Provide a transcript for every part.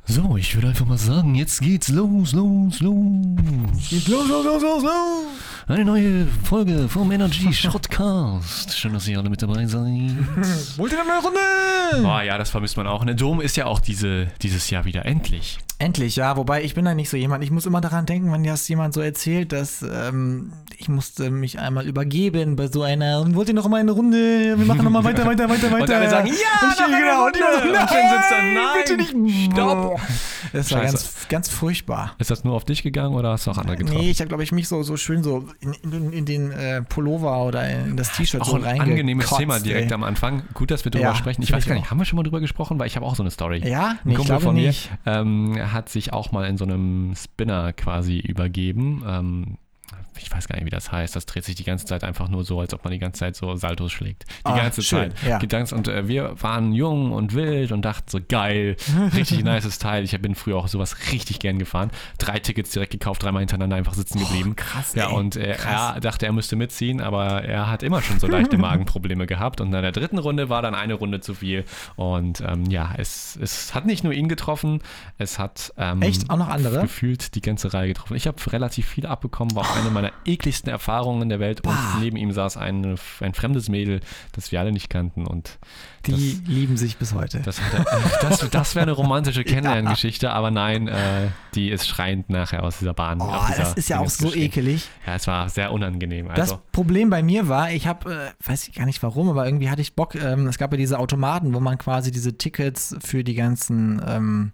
So, ich würde einfach mal sagen, jetzt geht's los. Geht los. Eine neue Folge vom Energy Shotcast. Schön, dass ihr alle mit dabei seid. Wollt ihr eine neue Runde? Oh ja, das vermisst man auch. Und der Dom ist ja auch dieses Jahr wieder endlich. Endlich, ja. Wobei, ich bin da nicht so jemand. Ich muss immer daran denken, wenn das jemand so erzählt, dass ich musste mich einmal übergeben bei so einer, wollt ihr noch mal eine Runde? Wir machen noch mal weiter. Und alle sagen, ja, und genau. Und dann sitzt dann, nein, bitte nicht. stopp. Das war ganz furchtbar. Ist das nur auf dich gegangen oder hast du auch andere getroffen? Nee, ich habe, glaube ich, mich so schön so in den Pullover oder in das T-Shirt auch so ein reingekotzt. angenehmes Thema direkt am Anfang. Gut, dass wir darüber sprechen. Ich weiß gar nicht, haben wir schon mal drüber gesprochen? Weil ich habe auch so eine Story. Ja? Nee, ein Kumpel von mir nicht. Hat sich auch mal in so einem Spinner quasi übergeben. Ich weiß gar nicht, wie das heißt. Das dreht sich die ganze Zeit einfach nur so, als ob man die ganze Zeit so Saltos schlägt. Die ganze schön, Zeit. ja. Und wir waren jung und wild und dachten so, geil, richtig nices Teil. Ich bin früher auch sowas richtig gern gefahren. 3 Tickets direkt gekauft, 3-mal hintereinander einfach sitzen geblieben. Krass, ja, und er dachte, er müsste mitziehen, aber er hat immer schon so leichte Magenprobleme gehabt. Und in der 3. Runde war dann eine Runde zu viel. Und es hat nicht nur ihn getroffen, es hat echt auch noch andere? Gefühlt die ganze Reihe getroffen. Ich habe relativ viel abbekommen, war auch eine meiner ekligsten Erfahrungen der Welt. Und neben ihm saß ein fremdes Mädel, das wir alle nicht kannten. Und die lieben sich bis heute. Das wäre eine romantische Kennenlerngeschichte, aber nein, die ist schreiend nachher aus dieser Bahn. Das ist ja auch so ekelig. Ja, es war sehr unangenehm. Das Problem bei mir war, ich habe, weiß ich gar nicht warum, aber irgendwie hatte ich Bock, es gab ja diese Automaten, wo man quasi diese Tickets für die ganzen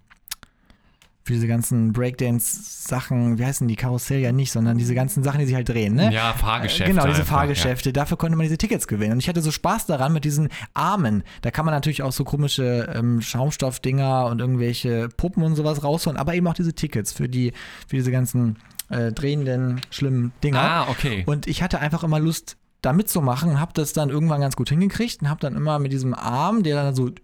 Breakdance-Sachen, wie heißen die, Karussell ja nicht, sondern diese ganzen Sachen, die sich halt drehen, ne? Ja, Fahrgeschäfte. Genau, diese einfach, Fahrgeschäfte, dafür konnte man diese Tickets gewinnen. Und ich hatte so Spaß daran mit diesen Armen. Da kann man natürlich auch so komische Schaumstoffdinger und irgendwelche Puppen und sowas rausholen, aber eben auch diese Tickets für diese ganzen drehenden, schlimmen Dinger. Ah, okay. Und ich hatte einfach immer Lust, da mitzumachen und habe das dann irgendwann ganz gut hingekriegt und habe dann immer mit diesem Arm, der dann so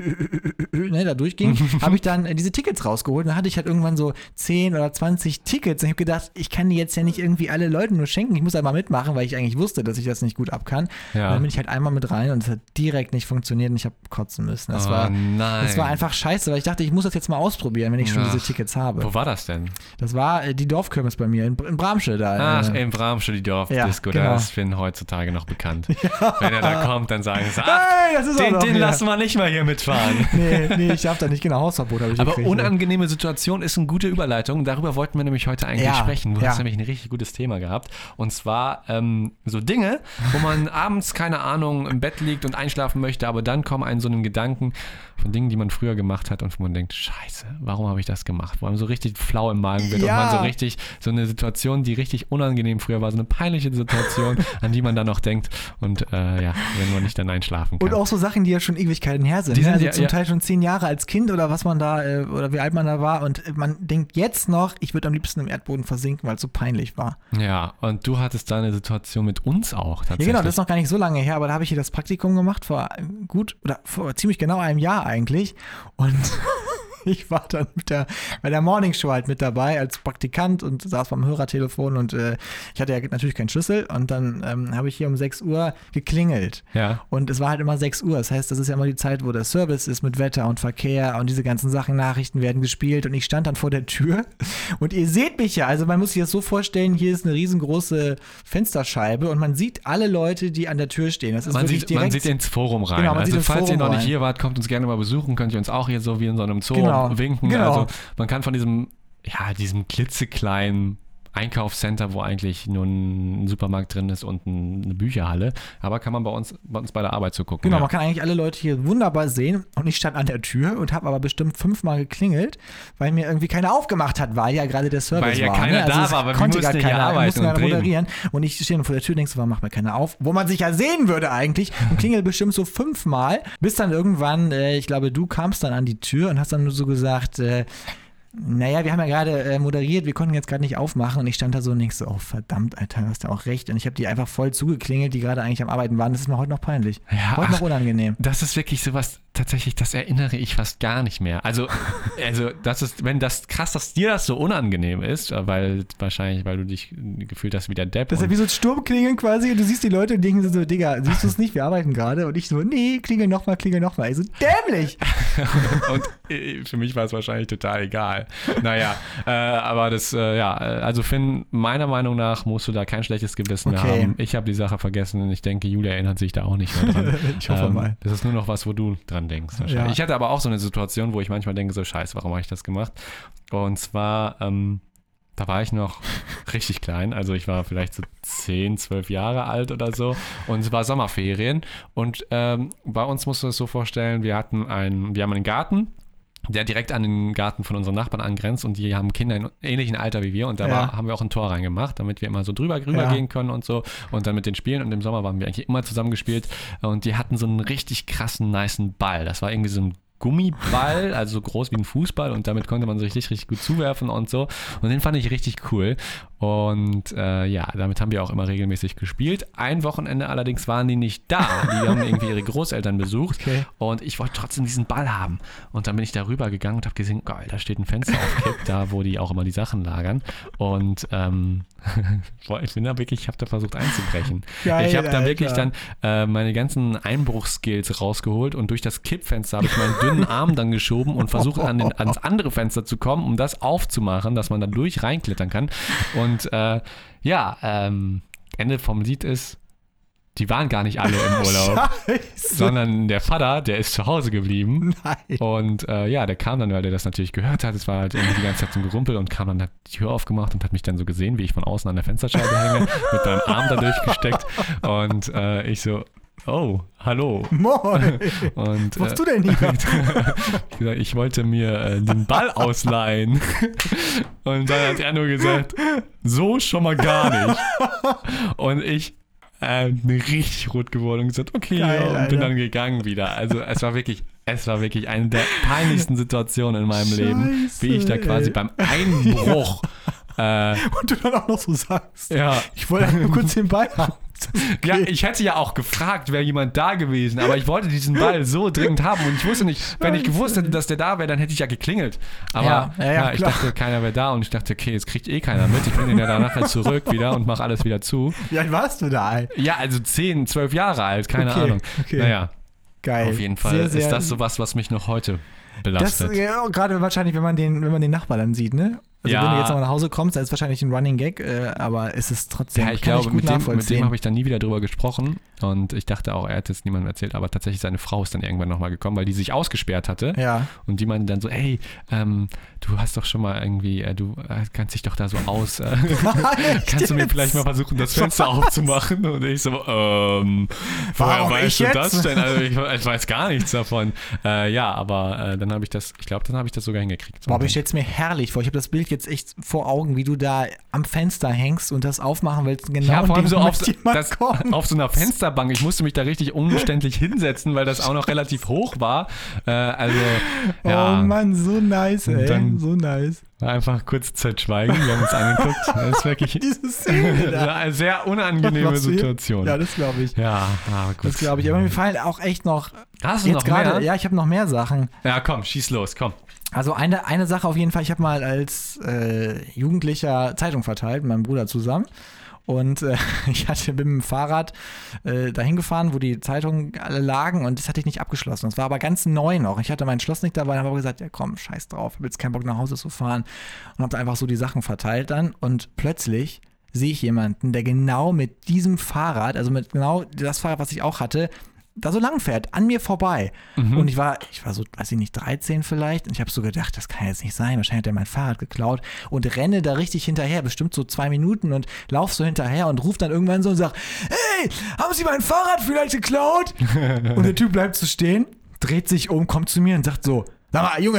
da durchging, habe ich dann diese Tickets rausgeholt. Und dann hatte ich halt irgendwann so 10 oder 20 Tickets und ich habe gedacht, ich kann die jetzt ja nicht irgendwie alle Leuten nur schenken, ich muss einmal mitmachen, weil ich eigentlich wusste, dass ich das nicht gut ab kann. Ja. Und dann bin ich halt einmal mit rein und es hat direkt nicht funktioniert und ich habe kotzen müssen. Das war einfach scheiße, weil ich dachte, ich muss das jetzt mal ausprobieren, wenn ich schon diese Tickets habe. Wo war das denn? Das war die Dorfkirmes bei mir in Bramsche da. Ach, in Bramsche, die Dorfdisco, genau. Das bin heutzutage noch bekannt. Ja. Wenn er da kommt, dann sagen sie, den lassen wir nicht mal hier mitfahren. Nee, ich darf da nicht, genau, Hausverbot habe ich Aber gekriegt. unangenehme Situation ist eine gute Überleitung. Darüber wollten wir nämlich heute eigentlich sprechen. Du hast nämlich ein richtig gutes Thema gehabt. Und zwar so Dinge, wo man abends, keine Ahnung, im Bett liegt und einschlafen möchte, aber dann kommen einem so einen Gedanken von Dingen, die man früher gemacht hat und wo man denkt, scheiße, warum habe ich das gemacht? Wo einem so richtig flau im Magen wird und man so eine Situation, die richtig unangenehm früher war, so eine peinliche Situation, an die man dann noch denkt und wenn man nicht dann einschlafen kann. Und auch so Sachen, die ja schon Ewigkeiten her sind. Zum Teil schon 10 Jahre als Kind oder was man da, oder wie alt man da war und man denkt jetzt noch, ich würde am liebsten im Erdboden versinken, weil es so peinlich war. Ja, und du hattest da eine Situation mit uns auch tatsächlich. Ja genau, das ist noch gar nicht so lange her, aber da habe ich hier das Praktikum gemacht vor ziemlich genau einem Jahr eigentlich und ich war dann bei der Morningshow halt mit dabei als Praktikant und saß beim Hörertelefon und ich hatte ja natürlich keinen Schlüssel und dann habe ich hier um 6 Uhr geklingelt. Ja. Und es war halt immer 6 Uhr. Das heißt, das ist ja immer die Zeit, wo der Service ist mit Wetter und Verkehr und diese ganzen Sachen, Nachrichten werden gespielt und ich stand dann vor der Tür und ihr seht mich ja, also man muss sich das so vorstellen, hier ist eine riesengroße Fensterscheibe und man sieht alle Leute, die an der Tür stehen. Das ist man sieht ins Forum rein. Genau, also falls ihr noch nicht hier wart, kommt uns gerne mal besuchen, könnt ihr uns auch hier so wie in so einem Zoo winken. Genau. Also man kann von diesem klitzekleinen Einkaufscenter, wo eigentlich nur ein Supermarkt drin ist und eine Bücherhalle, aber kann man bei uns bei der Arbeit zugucken. Genau, man kann eigentlich alle Leute hier wunderbar sehen und ich stand an der Tür und habe aber bestimmt 5-mal geklingelt, weil mir irgendwie keiner aufgemacht hat, weil ja gerade der Service war. Weil ja keiner da war, aber wir mussten hier arbeiten und moderieren und ich stehe vor der Tür und denke so, warum macht mir keiner auf? Wo man sich ja sehen würde eigentlich und klingel bestimmt so 5-mal, bis dann irgendwann, ich glaube, du kamst dann an die Tür und hast dann nur so gesagt, Naja, wir haben ja gerade moderiert, wir konnten jetzt gerade nicht aufmachen und ich stand da so und denk so, oh verdammt, Alter, hast du auch recht. Und ich habe die einfach voll zugeklingelt, die gerade eigentlich am Arbeiten waren. Das ist mir heute noch peinlich. Ja, heute noch unangenehm. Das ist wirklich sowas, tatsächlich, das erinnere ich fast gar nicht mehr. Also das ist, wenn das krass, dass dir das so unangenehm ist, weil du dich gefühlt hast wie der Depp. Das ist ja wie so ein Sturmklingeln quasi und du siehst die Leute und denken so, Digga, siehst du es nicht, wir arbeiten gerade. Und ich so, nee, klingel nochmal. Also dämlich. Und für mich war es wahrscheinlich total egal. Naja, aber das, also Finn, meiner Meinung nach musst du da kein schlechtes Gewissen mehr haben. Ich habe die Sache vergessen und ich denke, Julia erinnert sich da auch nicht mehr dran. Ich hoffe mal. Das ist nur noch was, wo du dran denkst. Ja. Ich hatte aber auch so eine Situation, wo ich manchmal denke, so scheiße, warum habe ich das gemacht? Und zwar, da war ich noch richtig klein, also ich war vielleicht so 10, 12 Jahre alt oder so und es war Sommerferien und bei uns musst du es so vorstellen, wir haben einen Garten, der direkt an den Garten von unseren Nachbarn angrenzt und die haben Kinder in ähnlichen Alter wie wir und da haben wir auch ein Tor reingemacht, damit wir immer so drüber gehen können und so und dann mit den Spielen und im Sommer waren wir eigentlich immer zusammen gespielt und die hatten so einen richtig krassen, nicen Ball. Das war irgendwie so ein Gummiball, also so groß wie ein Fußball und damit konnte man sich richtig gut zuwerfen und so und den fand ich richtig cool und damit haben wir auch immer regelmäßig gespielt. Ein Wochenende allerdings waren die nicht da, die haben irgendwie ihre Großeltern besucht und ich wollte trotzdem diesen Ball haben und dann bin ich da rüber gegangen und habe gesehen, geil, da steht ein Fenster auf Kipp, da wo die auch immer die Sachen lagern und ich habe da versucht einzubrechen. Geil, ich habe da wirklich dann meine ganzen Einbruchskills rausgeholt und durch das Kippfenster habe ich meinen dünnen Arm dann geschoben und versucht ans andere Fenster zu kommen, um das aufzumachen, dass man da durch reinklettern kann. Und Ende vom Lied ist, die waren gar nicht alle im Urlaub, sondern der Vater, der ist zu Hause geblieben. Nein. Und der kam dann, weil der das natürlich gehört hat. Es war halt irgendwie die ganze Zeit so ein Gerumpel und kam dann, hat die Tür aufgemacht und hat mich dann so gesehen, wie ich von außen an der Fensterscheibe hänge, mit meinem Arm da durchgesteckt. Und ich so, oh, hallo. Moin. Und, was machst du denn hier? Ich wollte mir den Ball ausleihen. Und dann hat er nur gesagt, so schon mal gar nicht. Und ich richtig rot geworden und gesagt, okay, geil, und bin dann gegangen wieder. Also es war wirklich eine der peinlichsten Situationen in meinem Leben, wie ich da quasi beim Einbruch und du dann auch noch so sagst, ja, ich wollte nur kurz den Ball haben. Okay. Ja, ich hätte ja auch gefragt, wäre jemand da gewesen, aber ich wollte diesen Ball so dringend haben und ich wusste nicht, wenn ich gewusst hätte, dass der da wäre, dann hätte ich ja geklingelt. Aber ich dachte, keiner wäre da und ich dachte, okay, jetzt kriegt eh keiner mit, ich bringe den ja danach halt zurück wieder und mache alles wieder zu. Wie alt warst du da? Ja, also 10, 12 Jahre alt, keine Ahnung. Okay. Naja, geil. Auf jeden Fall ist das sowas, was mich noch heute belastet. Das, gerade wahrscheinlich, wenn man den Nachbar dann sieht, ne? Also wenn du jetzt noch nach Hause kommst, dann ist wahrscheinlich ein Running Gag, aber es ist trotzdem, ich glaube, mit dem habe ich dann nie wieder drüber gesprochen und ich dachte auch, er hat es niemandem erzählt, aber tatsächlich seine Frau ist dann irgendwann nochmal gekommen, weil die sich ausgesperrt hatte und die meinte dann so, hey, du hast doch schon mal irgendwie, du kannst dich doch da so aus, kannst du mir vielleicht mal versuchen, das Fenster aufzumachen? Und ich so, woher weißt du das denn? Also ich weiß gar nichts davon. Aber dann habe ich das sogar hingekriegt. Boah, aber ich stelle es mir herrlich vor, ich habe das Bild jetzt echt vor Augen, wie du da am Fenster hängst und das aufmachen willst. Genau, ja, vor allem so auf so einer Fensterbank. Ich musste mich da richtig umständlich hinsetzen, weil das auch noch relativ hoch war. Oh Mann, so nice, ey. Dann so nice. Einfach kurze Zeit schweigen, wir haben uns angeguckt. Das ist wirklich diese Szene eine sehr unangenehme Situation. Ja, das glaube ich. Ja, gut. Das glaube ich. Aber mir fallen auch echt noch... Hast du noch mehr? Ja, ich habe noch mehr Sachen. Ja, komm, schieß los, komm. Also eine Sache auf jeden Fall, ich habe mal als Jugendlicher Zeitung verteilt, mit meinem Bruder zusammen. Und ich bin mit dem Fahrrad dahin gefahren, wo die Zeitungen alle lagen und das hatte ich nicht abgeschlossen. Das war aber ganz neu noch. Ich hatte mein Schloss nicht dabei, habe aber gesagt, ja komm, scheiß drauf, ich habe jetzt keinen Bock nach Hause zu fahren und habe einfach so die Sachen verteilt dann und plötzlich sehe ich jemanden, der genau mit diesem Fahrrad, also mit genau das Fahrrad, was ich auch hatte, da so lang fährt, an mir vorbei. Mhm. Und ich war so, weiß ich nicht, 13 vielleicht. Und ich habe so gedacht, das kann jetzt nicht sein. Wahrscheinlich hat er mein Fahrrad geklaut. Und renne da richtig hinterher, bestimmt so 2 Minuten und lauf so hinterher und ruf dann irgendwann so und sag, hey, haben Sie mein Fahrrad vielleicht geklaut? Und der Typ bleibt so stehen, dreht sich um, kommt zu mir und sagt so, sag mal, Junge,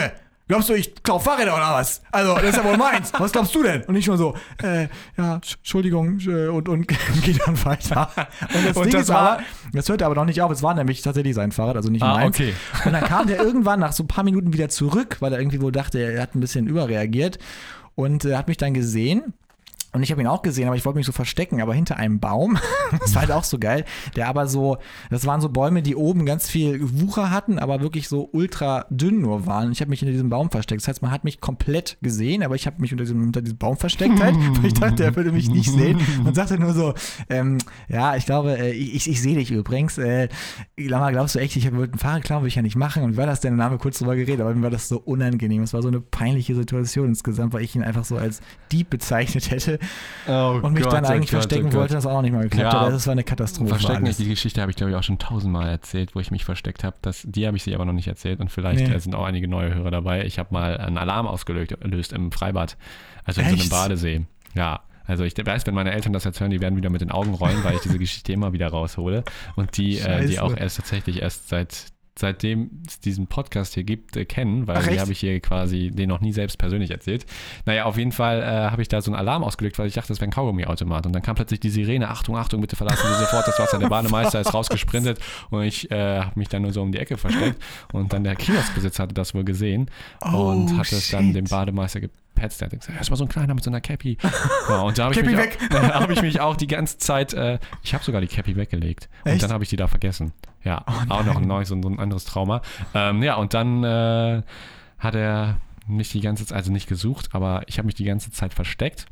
glaubst du, ich klau Fahrräder oder was? Also, das ist ja wohl meins. Was glaubst du denn? Und ich nur so, Entschuldigung, und geht dann weiter. Und das hörte aber noch nicht auf, es war nämlich tatsächlich sein Fahrrad, also nicht meins. Okay. Und dann kam der irgendwann nach so ein paar Minuten wieder zurück, weil er irgendwie wohl dachte, er hat ein bisschen überreagiert und hat mich dann gesehen. Und ich habe ihn auch gesehen, aber ich wollte mich so verstecken, aber hinter einem Baum, das war halt auch so geil, der aber so, das waren so Bäume, die oben ganz viel Wucher hatten, aber wirklich so ultra dünn nur waren. Ich habe mich hinter diesem Baum versteckt. Das heißt, man hat mich komplett gesehen, aber ich habe mich unter diesem Baum versteckt halt, weil ich dachte, er würde mich nicht sehen und sagte nur so, ich glaube, ich sehe dich übrigens. Lama, glaubst du echt, ich wollte ein Fahrrad klauen, will ich ja nicht machen. Und wie war das denn? Dann haben wir kurz drüber geredet, aber mir war das so unangenehm. Es war so eine peinliche Situation insgesamt, weil ich ihn einfach so als Dieb bezeichnet hätte. Und mich dann eigentlich verstecken wollte, das auch noch nicht mal geklappt hat. Das war eine Katastrophe. Verstecken ist die Geschichte, habe ich glaube ich auch schon 1000-mal erzählt, wo ich mich versteckt habe. Die habe ich sie aber noch nicht erzählt und vielleicht sind auch einige neue Hörer dabei. Ich habe mal einen Alarm ausgelöst im Freibad, also in so einem Badesee. Ja. Also ich weiß, wenn meine Eltern das erzählen, die werden wieder mit den Augen rollen, weil ich diese Geschichte immer wieder raushole und die auch tatsächlich erst seitdem es diesen Podcast hier gibt, kennen, weil die habe ich hier quasi den noch nie selbst persönlich erzählt. Naja, auf jeden Fall habe ich da so einen Alarm ausgelegt, weil ich dachte, das wäre ein Kaugummiautomat. Und dann kam plötzlich die Sirene, Achtung, Achtung, bitte verlassen Sie sofort das Wasser. Der Bademeister ist rausgesprintet und ich habe mich dann nur so um die Ecke versteckt. Und dann der Kioskbesitzer hatte das wohl gesehen und hat es dann dem Bademeister gepetzt. Der hat gesagt, das war so ein Kleiner mit so einer Cappy. Ja, und da habe ich mich auch die ganze Zeit, ich habe sogar die Cappy weggelegt. Und dann habe ich die da vergessen. Ja, auch noch ein neues, so ein anderes Trauma. Und dann hat er mich die ganze Zeit, also nicht gesucht, aber ich habe mich die ganze Zeit versteckt.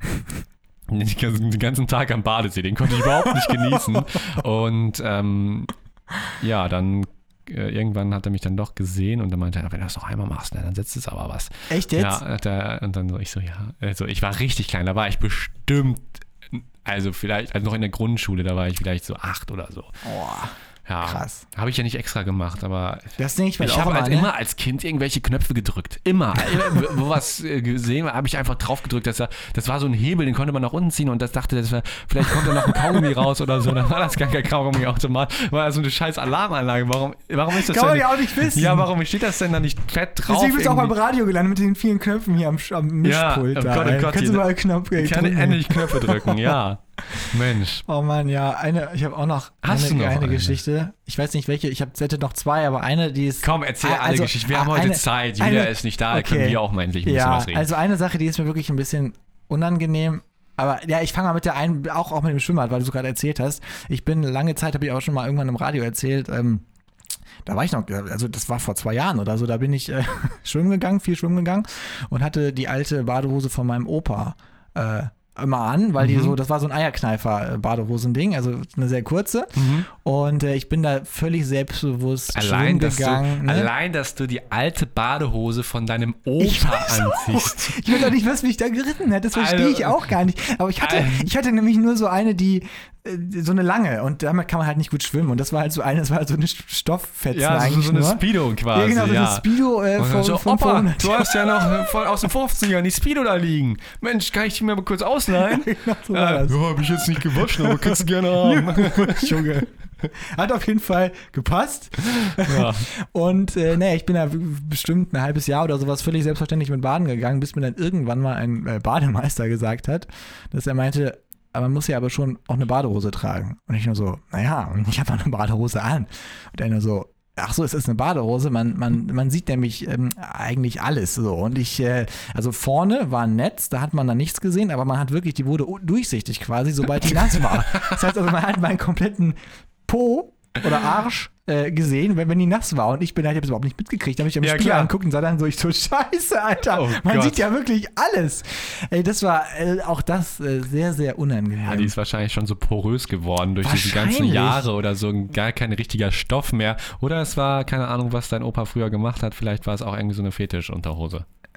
Den ganzen Tag am Badesee, den konnte ich überhaupt nicht genießen. Und dann irgendwann hat er mich dann doch gesehen und dann meinte er, wenn du das noch einmal machst, dann setzt es aber was. Echt jetzt? Ja, und dann so, ich so, ja. Also ich war richtig klein, da war ich bestimmt, also vielleicht, also noch in der Grundschule, da war ich vielleicht so 8 oder so. Boah. Ja, krass. Habe ich ja nicht extra gemacht, aber das denke ich habe halt immer als Kind irgendwelche Knöpfe gedrückt. Immer. Wo was gesehen habe ich einfach drauf gedrückt. Das war so ein Hebel, den konnte man nach unten ziehen und das dachte, vielleicht kommt da noch ein Kaugummi raus oder so. Dann war das gar kein Kaugummi-Automat. War so eine scheiß Alarmanlage. Warum ist das Kann man ja auch nicht wissen. Ja, warum steht das denn da nicht fett drauf? Deswegen bist du auch beim Radio gelandet mit den vielen Knöpfen hier am Mischpult. Ja, oh Gott, kannst du mal Knopf drücken? Ich kann endlich Knöpfe drücken, ja. Mensch. Oh Mann, ja, ich habe auch noch eine Geschichte. Ich weiß nicht welche, ich hätte noch 2, aber eine, die ist... Komm, erzähl alle Geschichten. Wir haben heute Zeit. Julia ist nicht da, können wir auch mal endlich ein bisschen was reden. Also eine Sache, die ist mir wirklich ein bisschen unangenehm. Aber ja, ich fange mal mit der einen, auch mit dem Schwimmbad, weil du gerade erzählt hast. Ich bin lange Zeit, habe ich auch schon mal irgendwann im Radio erzählt, da war ich noch, also das war vor 2 Jahren oder so, da bin ich viel schwimmen gegangen und hatte die alte Badehose von meinem Opa immer an, weil die so, das war so ein Eierkneifer-Badehosending, also eine sehr kurze. Und ich bin da völlig selbstbewusst schwimmen gegangen. Allein, dass du die alte Badehose von deinem Opa anziehst. Ich weiß auch nicht, was mich da geritten hat, das verstehe ich auch gar nicht. Aber ich hatte nämlich nur so eine, so eine lange und damit kann man halt nicht gut schwimmen und das war halt so eine Stofffetzen eigentlich so eine Speedo quasi. Ja, genau, so eine Speedo vom Opa, du hast ja noch voll aus den 50ern die Speedo da liegen. Mensch, kann ich die mir mal kurz ausleihen? Ja, hab ich jetzt nicht gewaschen, aber kannst du gerne haben. Junge. Hat auf jeden Fall gepasst. Ja. Und ich bin da bestimmt ein halbes Jahr oder sowas völlig selbstverständlich mit Baden gegangen, bis mir dann irgendwann mal ein Bademeister gesagt hat, dass er meinte, aber man muss ja aber schon auch eine Badehose tragen. Und ich nur so, naja, ich habe eine Badehose an. Und er nur so, ach so, es ist eine Badehose, man sieht nämlich eigentlich alles so. Und also vorne war ein Netz, da hat man dann nichts gesehen, aber man hat wirklich, die wurde durchsichtig quasi, sobald die nass war. Das heißt also, man hat meinen kompletten Po oder Arsch gesehen, wenn die nass war. Und ich habe es überhaupt nicht mitgekriegt. Da habe ich am Spiegel angeguckt und sah dann so, ich so, scheiße, Alter. Man sieht ja wirklich alles. Ey, das war auch das sehr, sehr unangenehm. Ja, die ist wahrscheinlich schon so porös geworden durch diese ganzen Jahre oder so, gar kein richtiger Stoff mehr. Oder es war, keine Ahnung, was dein Opa früher gemacht hat. Vielleicht war es auch irgendwie so eine Fetischunterhose.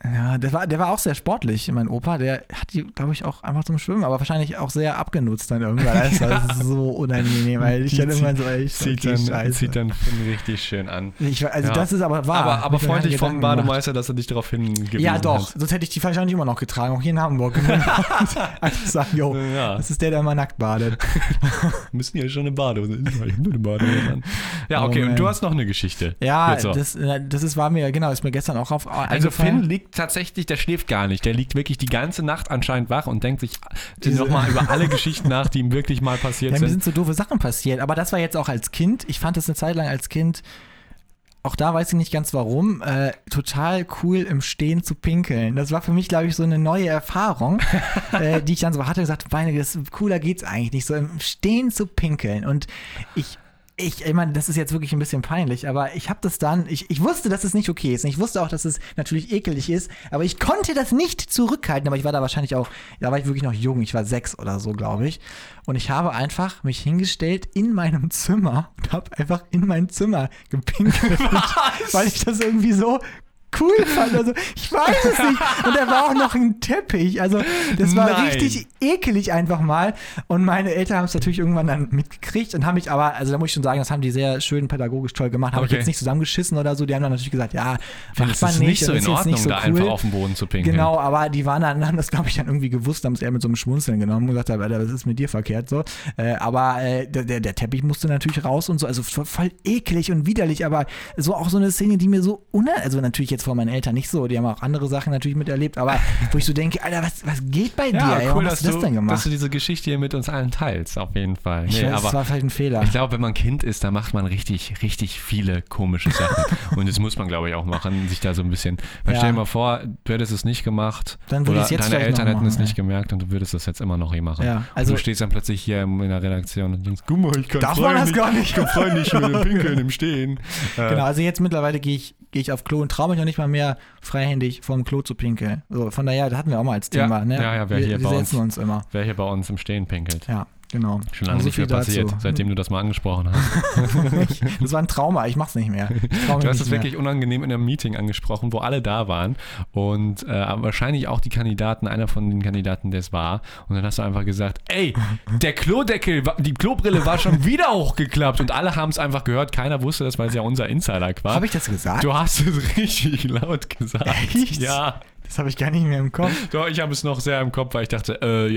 Ja, der war auch sehr sportlich, mein Opa. Der hat die, glaube ich, auch einfach zum Schwimmen, aber wahrscheinlich auch sehr abgenutzt dann irgendwann. Das war so unangenehm, weil ich dann irgendwann so, zieht dann Finn richtig schön an. Das ist aber wahr. Aber freundlich vom Bademeister, dass er dich darauf hingewiesen hat. Ja, doch. Sonst hätte ich die wahrscheinlich immer noch getragen, auch hier in Hamburg. Einfach sagen, jo, das ist der immer nackt badet. Müssen ja schon eine Badehose. Ich habe nur eine Badehose an. Ja, okay, und du hast noch eine Geschichte. Ja, das ist mir gestern auch eingefallen. Also Finn liegt tatsächlich, der schläft gar nicht. Der liegt wirklich die ganze Nacht anscheinend wach und denkt sich nochmal über alle Geschichten nach, die ihm wirklich mal passiert sind. Mir sind so doofe Sachen passiert, aber das war jetzt auch als Kind. Ich fand das eine Zeit lang als Kind, auch da weiß ich nicht ganz warum, total cool im Stehen zu pinkeln. Das war für mich, glaube ich, so eine neue Erfahrung, die ich dann so hatte und gesagt, cooler geht's eigentlich nicht, so im Stehen zu pinkeln. Und ich meine, das ist jetzt wirklich ein bisschen peinlich, aber ich habe das dann, ich wusste, dass es nicht okay ist. Und ich wusste auch, dass es natürlich ekelig ist, aber ich konnte das nicht zurückhalten. Aber ich war da wahrscheinlich auch, da war ich wirklich noch jung, ich war 6 oder so, glaube ich. Und ich habe einfach mich hingestellt in meinem Zimmer und habe einfach in mein Zimmer gepinkelt, weil ich das irgendwie so cool fand. Also, ich weiß es nicht. Und da war auch noch ein Teppich. Also, das war richtig ekelig einfach mal. Und meine Eltern haben es natürlich irgendwann dann mitgekriegt und haben mich aber, also da muss ich schon sagen, das haben die sehr schön pädagogisch toll gemacht. Habe ich jetzt nicht zusammengeschissen oder so. Die haben dann natürlich gesagt, ja, macht man nicht. So in Ordnung, da einfach auf dem Boden zu pinkeln. Genau, aber die haben das, glaube ich, dann irgendwie gewusst, haben es eher mit so einem Schmunzeln genommen und gesagt, Alter, was ist mit dir verkehrt so. Aber der Teppich musste natürlich raus und so. Also voll eklig und widerlich, aber so auch so eine Szene, die mir so also natürlich jetzt vor meinen Eltern nicht so, die haben auch andere Sachen natürlich miterlebt, aber wo ich so denke, Alter, was geht bei dir? Ja, cool, was hast du das denn gemacht? Dass du diese Geschichte hier mit uns allen teilst, auf jeden Fall. Ich weiß, das war vielleicht ein Fehler. Ich glaube, wenn man Kind ist, da macht man richtig, richtig viele komische Sachen. Und das muss man, glaube ich, auch machen, sich da so ein bisschen, weil stell dir mal vor, du hättest es nicht gemacht, dann würde oder jetzt deine Eltern hätten es nicht gemerkt und du würdest das jetzt immer noch hier machen. Ja, also, und du stehst dann plötzlich hier in der Redaktion und denkst, guck mal, ich kann freundlich mit dem Pinkeln im Stehen. Genau, also jetzt mittlerweile gehe ich auf Klo und traue mich noch nicht mal mehr freihändig vorm Klo zu pinkeln. So, von daher, das hatten wir auch mal als Thema. Ja, ne? Ja, wir setzen uns immer. Wer hier bei uns im Stehen pinkelt. Ja, genau. Schon lange nicht mehr passiert, seitdem du das mal angesprochen hast. Das war ein Trauma, ich mach's nicht mehr. Du hast es wirklich unangenehm in einem Meeting angesprochen, wo alle da waren und wahrscheinlich auch die Kandidaten, einer von den Kandidaten, der es war. Und dann hast du einfach gesagt, ey, der Klodeckel, die Klobrille war schon wieder hochgeklappt und alle haben es einfach gehört. Keiner wusste das, weil es ja unser Insider war. Habe ich das gesagt? Du hast es richtig laut gesagt. Echt? Ja. Das habe ich gar nicht mehr im Kopf. Doch, ich habe es noch sehr im Kopf, weil ich dachte,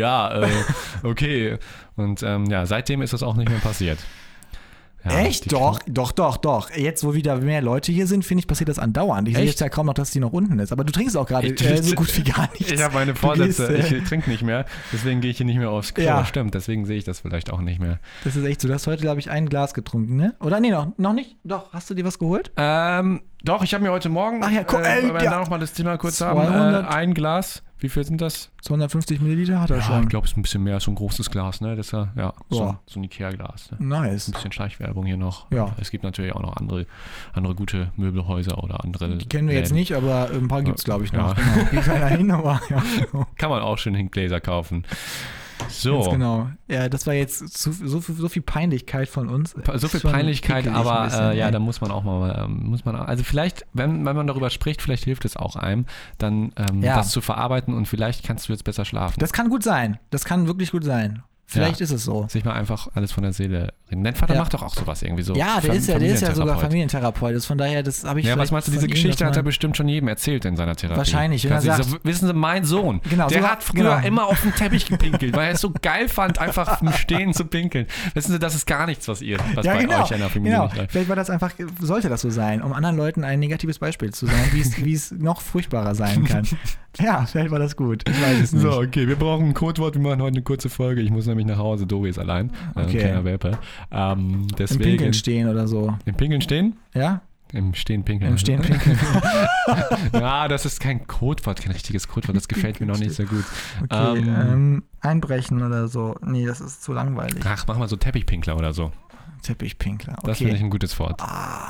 okay. Und seitdem ist das auch nicht mehr passiert. Ja, echt? Doch. Jetzt, wo wieder mehr Leute hier sind, finde ich, passiert das andauernd. Ich sehe jetzt ja kaum noch, dass die noch unten ist. Aber du trinkst auch gerade so gut wie gar nichts. Ich habe meine Vorsätze, ich trinke nicht mehr. Deswegen gehe ich hier nicht mehr aufs Klo. Ja. Stimmt, deswegen sehe ich das vielleicht auch nicht mehr. Das ist echt so. Du hast heute, glaube ich, ein Glas getrunken, ne? Oder nee, noch nicht? Doch, hast du dir was geholt? Doch, ich habe mir heute Morgen, wenn wir da nochmal das Thema kurz 200. haben, ein Glas. Wie viel sind das? 250 Milliliter hat er schon. Ich glaube, es ist ein bisschen mehr, so ein großes Glas, ne? Das ist so ein Ikea-Glas. Ne? Nice. Ein bisschen Schleichwerbung hier noch. Ja. Es gibt natürlich auch noch andere gute Möbelhäuser oder andere. Die kennen wir jetzt nicht, aber ein paar gibt es, glaube ich, noch. Ja. Genau. Geht keiner hin, aber ja. Kann man auch schön Gläser kaufen. So. Ganz genau. Ja, das war jetzt so viel Peinlichkeit von uns. So viel Peinlichkeit, aber bisschen, da muss man auch mal, also vielleicht, wenn man darüber spricht, vielleicht hilft es auch einem, dann das zu verarbeiten und vielleicht kannst du jetzt besser schlafen. Das kann gut sein. Das kann wirklich gut sein. Vielleicht ist es so. Sich mal einfach alles von der Seele reden. Dein Vater macht doch auch sowas irgendwie so. Ja, der ist ja sogar Familientherapeut. Von daher, das habe ich. Ja, was meinst du, diese Geschichte hat er bestimmt schon jedem erzählt in seiner Therapie. Wahrscheinlich. Wissen Sie, mein Sohn, der hat früher immer auf den Teppich gepinkelt, weil er es so geil fand, einfach im Stehen zu pinkeln. Wissen Sie, das ist gar nichts, was bei euch in der Familie nicht läuft. Vielleicht war das einfach, sollte das so sein, um anderen Leuten ein negatives Beispiel zu sein, wie es noch furchtbarer sein kann. Ja, vielleicht war das gut. Ich weiß es nicht. So, okay, wir brauchen ein Codewort. Wir machen heute eine kurze Folge. Ich muss nämlich nach Hause. Dori ist allein. Okay. Kleiner Welpe. Deswegen, im Pinkeln stehen oder so. Im Pinkeln stehen? Ja. Im Stehen pinkeln. Im Stehen pinkeln. Ja, das ist kein Codewort, kein richtiges Codewort. Das gefällt mir noch nicht so gut. Okay, einbrechen oder so. Nee, das ist zu langweilig. Ach, mach mal so Teppichpinkler oder so. Teppichpinkler, okay. Das finde ich ein gutes Wort.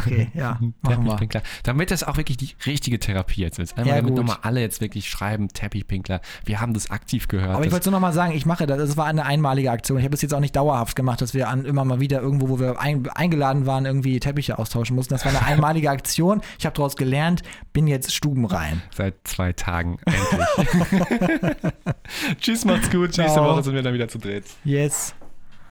Okay, ja, machen wir. Teppichpinkler. Damit das auch wirklich die richtige Therapie jetzt ist. Einmal damit nochmal alle jetzt wirklich schreiben, Teppichpinkler. Wir haben das aktiv gehört. Aber ich wollte nur nochmal sagen, ich mache das. Das war eine einmalige Aktion. Ich habe es jetzt auch nicht dauerhaft gemacht, dass wir immer mal wieder irgendwo, wo wir eingeladen waren, irgendwie Teppiche austauschen mussten. Das war eine einmalige Aktion. Ich habe daraus gelernt, bin jetzt stubenrein. Seit 2 Tagen, endlich. Tschüss, macht's gut. Nächste Woche sind wir dann wieder zu dritt. Yes.